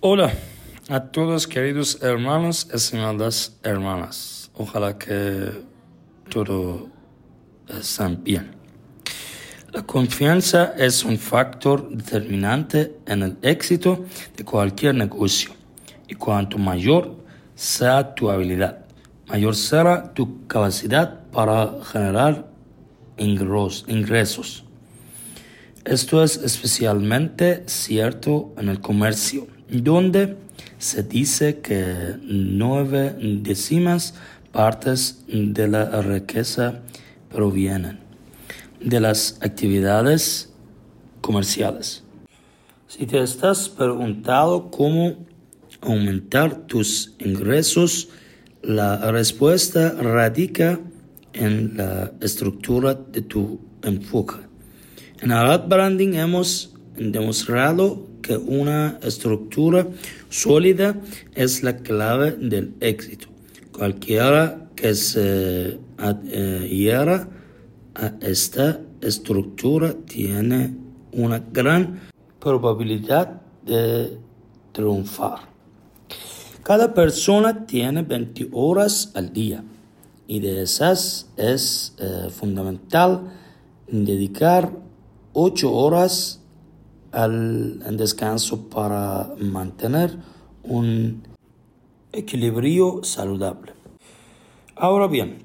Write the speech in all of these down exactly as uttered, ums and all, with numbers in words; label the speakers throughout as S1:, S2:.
S1: Hola a todos queridos hermanos, estimadas hermanas. Ojalá que todo esté bien. La confianza es un factor determinante en el éxito de cualquier negocio. Y cuanto mayor sea tu habilidad, mayor será tu capacidad para generar ingresos. Esto es especialmente cierto en el comercio, donde se dice que nueve décimas partes de la riqueza provienen de las actividades comerciales. Si te estás preguntando cómo aumentar tus ingresos, la respuesta radica en la estructura de tu enfoque. En Arad Branding hemos demostrado que una estructura sólida es la clave del éxito. Cualquiera que se adhiera a esta estructura tiene una gran probabilidad de triunfar. Cada persona tiene veinte horas al día y de esas es eh, fundamental dedicar ocho horas al descanso para mantener un equilibrio saludable. Ahora bien,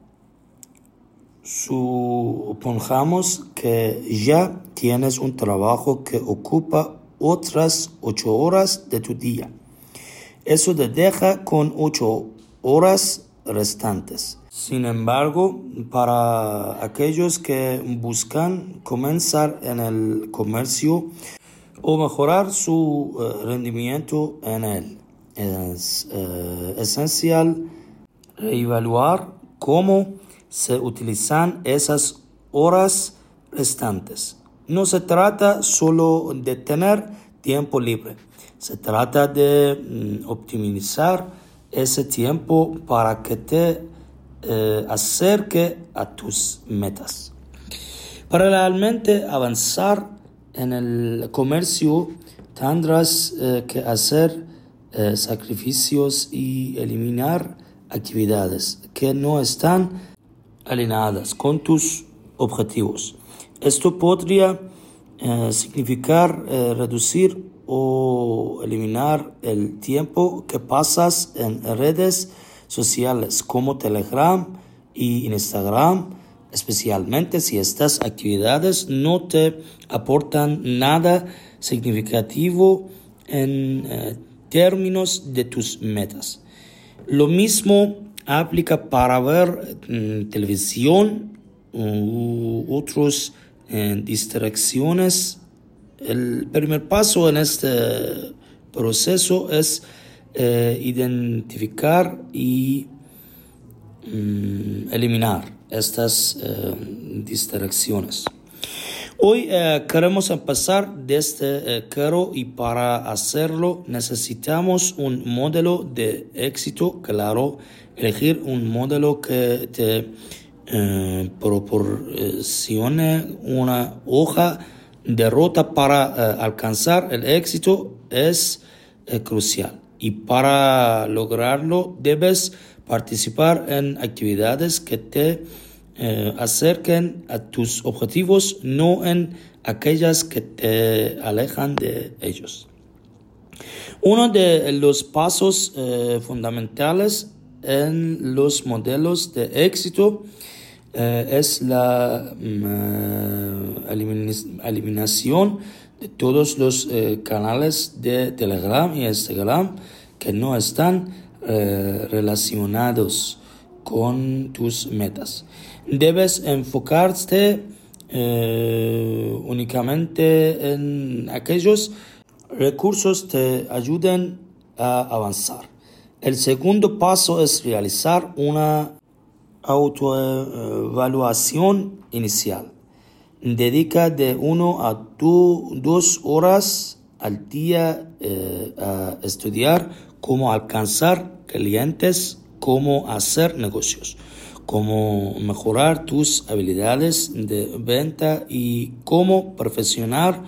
S1: supongamos que ya tienes un trabajo que ocupa otras ocho horas de tu día. Eso te deja con ocho horas restantes. Sin embargo, para aquellos que buscan comenzar en el comercio o mejorar su uh, rendimiento en él, es uh, esencial reevaluar cómo se utilizan esas horas restantes. No se trata solo de tener tiempo libre, se trata de mm, optimizar ese tiempo para que te eh, acerque a tus metas. Para realmente avanzar en el comercio tendrás eh, que hacer eh, sacrificios y eliminar actividades que no están alineadas con tus objetivos. Esto podría eh, significar eh, reducir o eliminar el tiempo que pasas en redes sociales como Telegram y Instagram, especialmente si estas actividades no te aportan nada significativo en eh, términos de tus metas. Lo mismo aplica para ver eh, televisión u otras eh, distracciones. El primer paso en este proceso es eh, identificar y mm, eliminar estas eh, distracciones. Hoy eh, queremos empezar desde eh, cero y para hacerlo necesitamos un modelo de éxito claro, elegir un modelo que te eh, proporcione una hoja de ruta para eh, alcanzar el éxito es eh, crucial. Y para lograrlo debes participar en actividades que te eh, acerquen a tus objetivos, no en aquellas que te alejan de ellos. Uno de los pasos eh, fundamentales en los modelos de éxito eh, es la uh, elimin- eliminación de todos los eh, canales de Telegram y Instagram que no están eh, relacionados con tus metas. Debes enfocarte eh, únicamente en aquellos recursos que te ayuden a avanzar. El segundo paso es realizar una autoevaluación inicial. Dedica de uno a tu, dos horas al día eh, a estudiar cómo alcanzar clientes, cómo hacer negocios, cómo mejorar tus habilidades de venta y cómo perfeccionar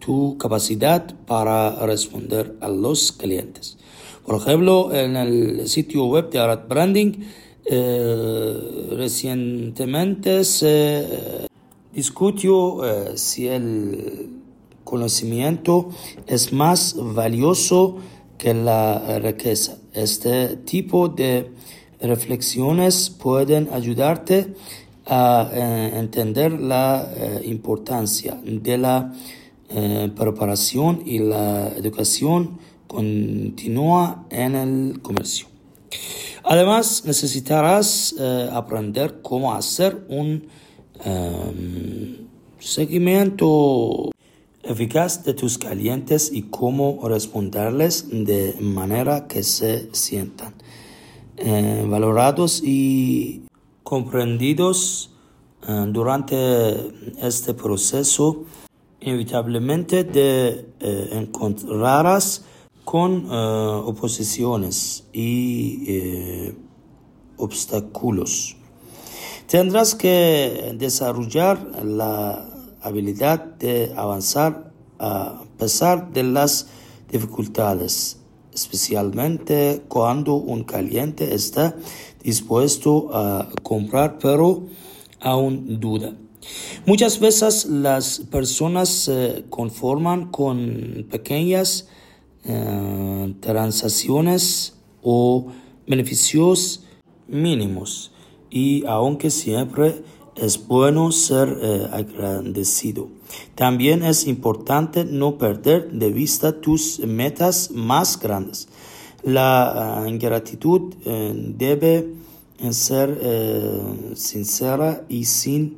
S1: tu capacidad para responder a los clientes. Por ejemplo, en el sitio web de Arad Branding, eh, recientemente se eh, discutió eh, si el conocimiento es más valioso que la riqueza. Este tipo de reflexiones pueden ayudarte a eh, entender la eh, importancia de la eh, preparación y la educación continúa en el comercio. Además, necesitarás eh, aprender cómo hacer un um, seguimiento eficaz de tus clientes y cómo responderles de manera que se sientan eh, valorados y comprendidos eh, durante este proceso. Inevitablemente te eh, encontrarás con eh, oposiciones y eh, obstáculos. Tendrás que desarrollar la habilidad de avanzar a pesar de las dificultades, especialmente cuando un cliente está dispuesto a comprar pero aún duda. Muchas veces las personas se conforman con pequeñas eh, transacciones o beneficios mínimos, y aunque siempre es bueno ser eh, agradecido, también es importante no perder de vista tus metas más grandes. La uh, gratitud eh, debe ser eh, sincera y sin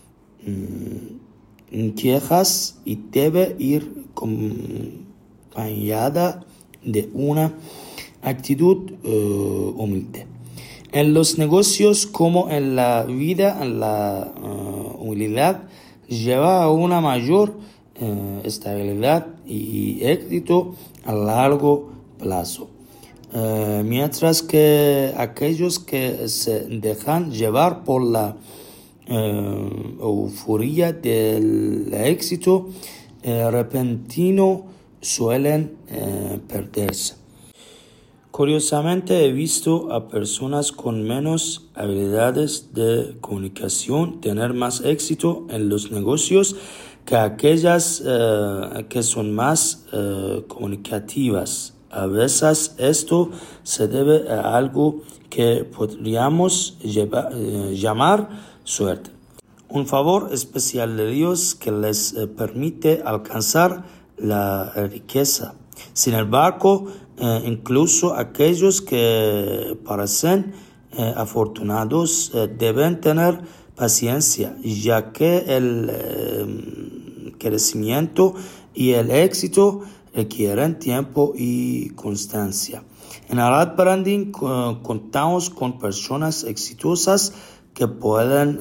S1: mm, quejas, y debe ir acompañada de una actitud uh, humilde. En los negocios como en la vida, la uh, humildad lleva a una mayor uh, estabilidad y éxito a largo plazo. Uh, mientras que aquellos que se dejan llevar por la uh, euforia del éxito uh, repentino suelen uh, perderse. Curiosamente, he visto a personas con menos habilidades de comunicación tener más éxito en los negocios que aquellas uh, que son más uh, comunicativas. A veces esto se debe a algo que podríamos lleva, uh, llamar suerte, un favor especial de Dios que les uh, permite alcanzar la riqueza. Sin embargo, eh, incluso aquellos que parecen eh, afortunados eh, deben tener paciencia, ya que el eh, crecimiento y el éxito requieren tiempo y constancia. En Arad Branding eh, contamos con personas exitosas que pueden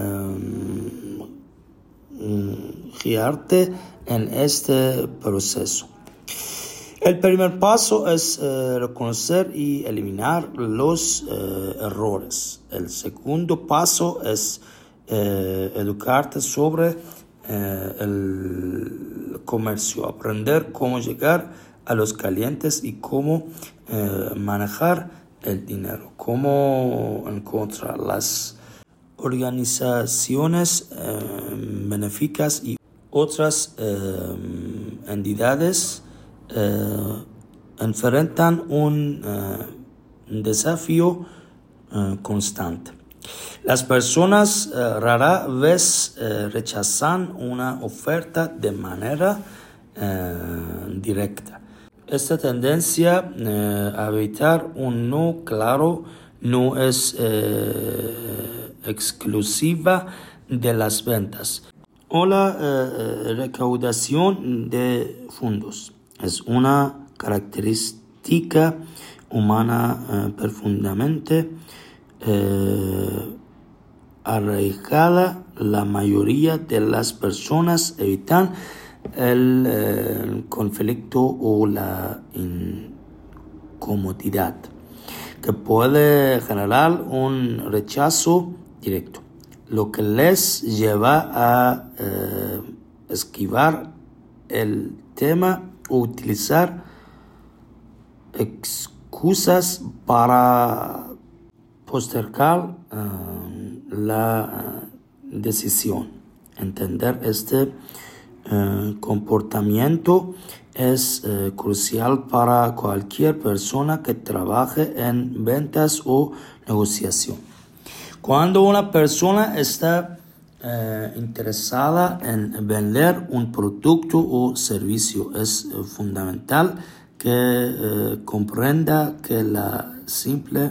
S1: eh, guiarte en este proceso. El primer paso es eh, reconocer y eliminar los eh, errores. El segundo paso es eh, educarte sobre eh, el comercio, aprender cómo llegar a los clientes y cómo eh, manejar el dinero, cómo encontrar las organizaciones eh, benéficas y otras eh, entidades Eh, enfrentan un eh, desafío eh, constante. Las personas eh, rara vez eh, rechazan una oferta de manera eh, directa. Esta tendencia eh, a evitar un no claro no es eh, exclusiva de las ventas o la eh, recaudación de fondos. Es una característica humana eh, profundamente eh, arraigada. La mayoría de las personas evitan el, eh, el conflicto o la incomodidad, que puede generar un rechazo directo, lo que les lleva a eh, esquivar el tema o utilizar excusas para postergar uh, la uh, decisión. Entender este uh, comportamiento es uh, crucial para cualquier persona que trabaje en ventas o negociación. Cuando una persona está uh, interesada en vender un producto o servicio, es uh, fundamental que uh, comprenda que la simple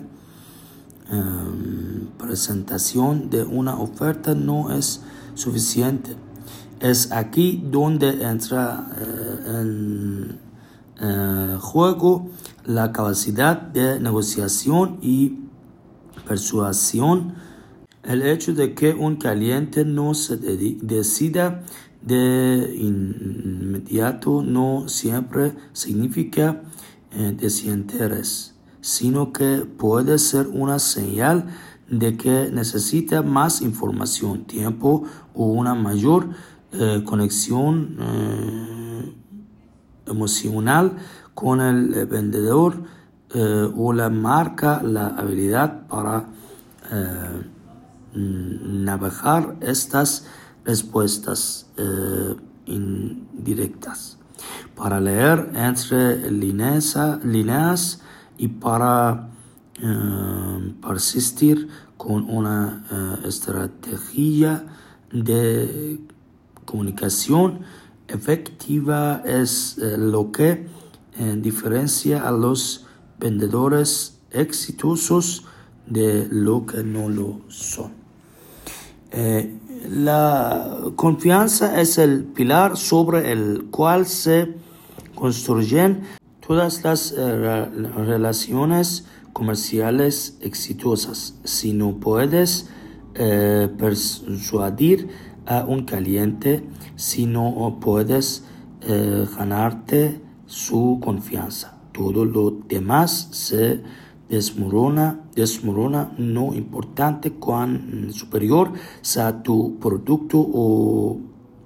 S1: um, presentación de una oferta no es suficiente. Es aquí donde entra uh, en uh, juego la capacidad de negociación y persuasión. El hecho de que un cliente no se decida de inmediato no siempre significa uh, desinterés, sino que puede ser una señal de que necesita más información, tiempo o una mayor Eh, conexión eh, emocional con el eh, vendedor eh, o la marca, la habilidad para eh, navegar estas respuestas eh, indirectas, para leer entre líneas, líneas y para eh, persistir con una eh, estrategia de comunicación efectiva es eh, lo que eh, diferencia a los vendedores exitosos de lo que no lo son. Eh, la confianza es el pilar sobre el cual se construyen todas las eh, relaciones comerciales exitosas. Si no puedes eh, persuadir a un cliente, si no puedes eh, ganarte su confianza, todo lo demás se desmorona, desmorona, no importante cuán superior sea tu producto o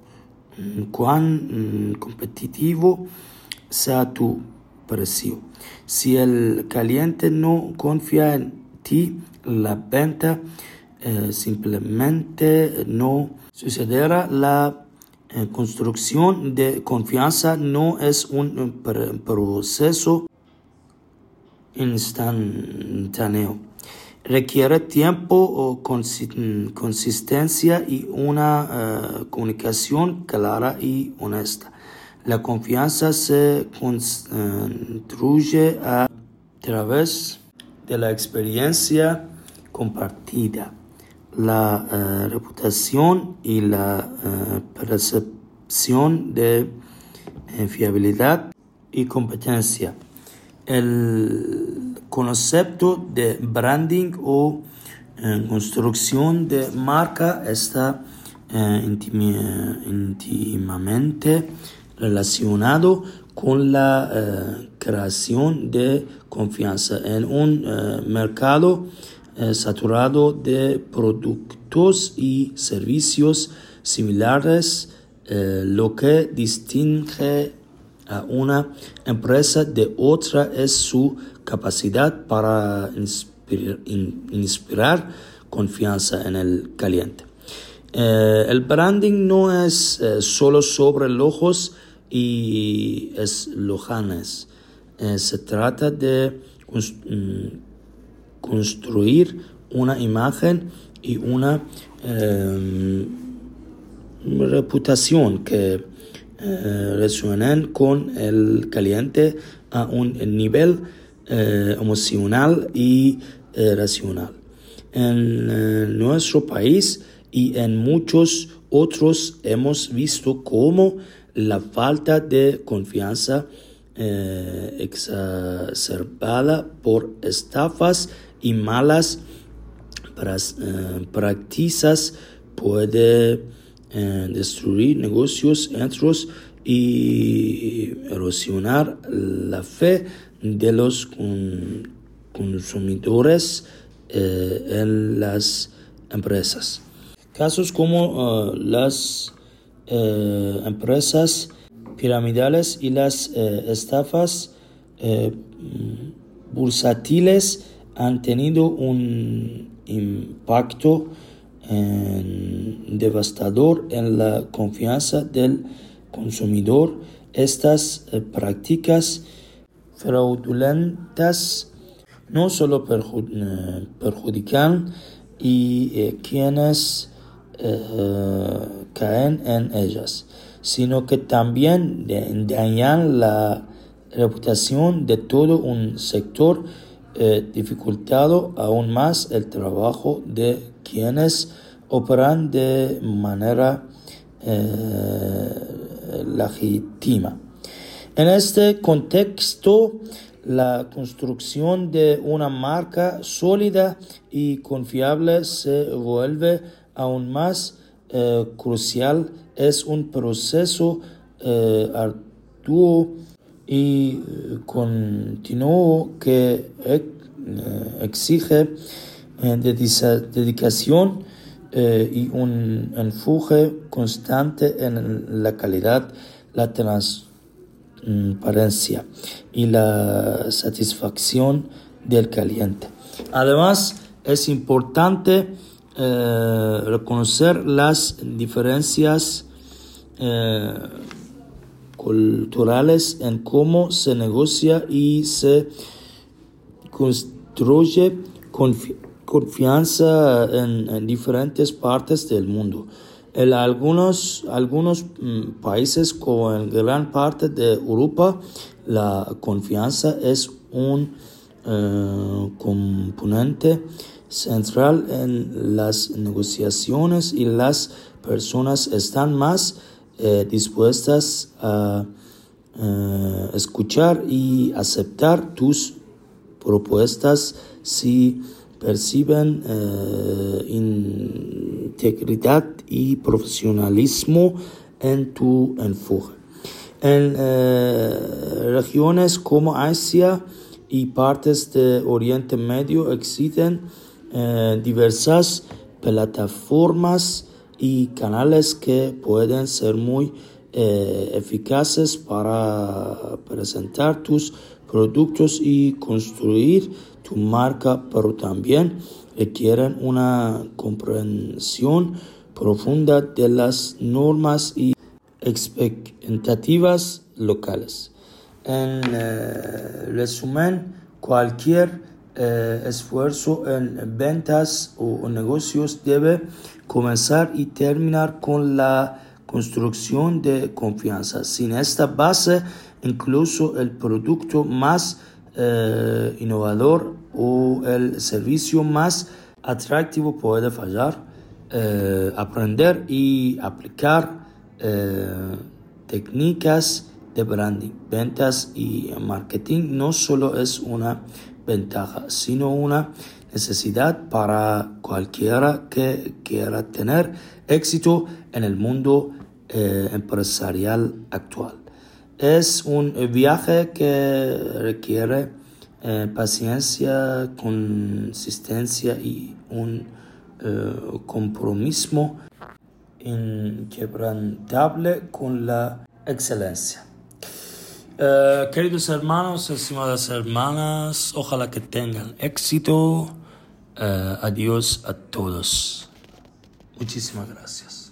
S1: cuán competitivo sea tu precio. Si el cliente no confía en ti, la venta eh, simplemente no sucederá. La eh, construcción de confianza no es un, un proceso instantáneo. Requiere tiempo, o consi- consistencia y una uh, comunicación clara y honesta. La confianza se construye a través de la experiencia compartida, la uh, reputación y la uh, percepción de uh, fiabilidad y competencia. El concepto de branding o uh, construcción de marca está uh, intim- íntimamente relacionado con la uh, creación de confianza en un uh, mercado uh, saturado de productos y servicios similares. Uh, lo que distingue a una empresa de otra es su capacidad para inspirar, in, inspirar confianza en el cliente. Uh, el branding no es uh, solo sobre logos y eslóganes. Uh, se trata de const- um, construir una imagen y una um, reputación que uh, resuenen con el cliente a un nivel uh, emocional y uh, racional. En uh, nuestro país y en muchos otros hemos visto cómo la falta de confianza eh, exacerbada por estafas y malas prácticas puede eh, destruir negocios enteros y erosionar la fe de los con, consumidores eh, en las empresas. Casos como uh, las uh, empresas piramidales y las eh, estafas eh, bursátiles han tenido un impacto en, devastador en la confianza del consumidor. Estas eh, prácticas fraudulentas no solo perju- eh, perjudican y eh, quienes eh, caen en ellas, sino que también dañan la reputación de todo un sector, eh, dificultando aún más el trabajo de quienes operan de manera eh, legítima. En este contexto, la construcción de una marca sólida y confiable se vuelve aún más eh, crucial. Es un proceso eh, arduo y eh, continuo que eh, exige eh, dedicación eh, y un enfoque constante en la calidad, la transparencia y la satisfacción del cliente. Además, es importante eh, reconocer las diferencias eh, culturales en cómo se negocia y se construye confi- confianza en, en diferentes partes del mundo. En algunos, algunos mm, países, como en gran parte de Europa, la confianza es un eh, componente central en las negociaciones y las personas están más eh, dispuestas a eh, escuchar y aceptar tus propuestas si perciben eh, integridad y profesionalismo en tu enfoque. En eh, regiones como Asia y partes de Oriente Medio existen eh, diversas plataformas y canales que pueden ser muy eh, eficaces para presentar tus productos y construir tu marca, pero también requieren una comprensión profunda de las normas y expectativas locales. En eh, resumen, cualquier eh, esfuerzo en ventas o negocios debe comenzar y terminar con la construcción de confianza. Sin esta base, incluso el producto más eh, innovador o el servicio más atractivo puede fallar. Eh, aprender y aplicar eh, técnicas de branding, ventas y marketing no solo es una ventaja, sino una necesidad para cualquiera que quiera tener éxito en el mundo eh, empresarial actual. Es un viaje que requiere eh, paciencia, consistencia y un eh, compromiso inquebrantable con la excelencia. Eh, queridos hermanos, estimadas hermanas, ojalá que tengan éxito. Eh, adiós a todos. Muchísimas gracias.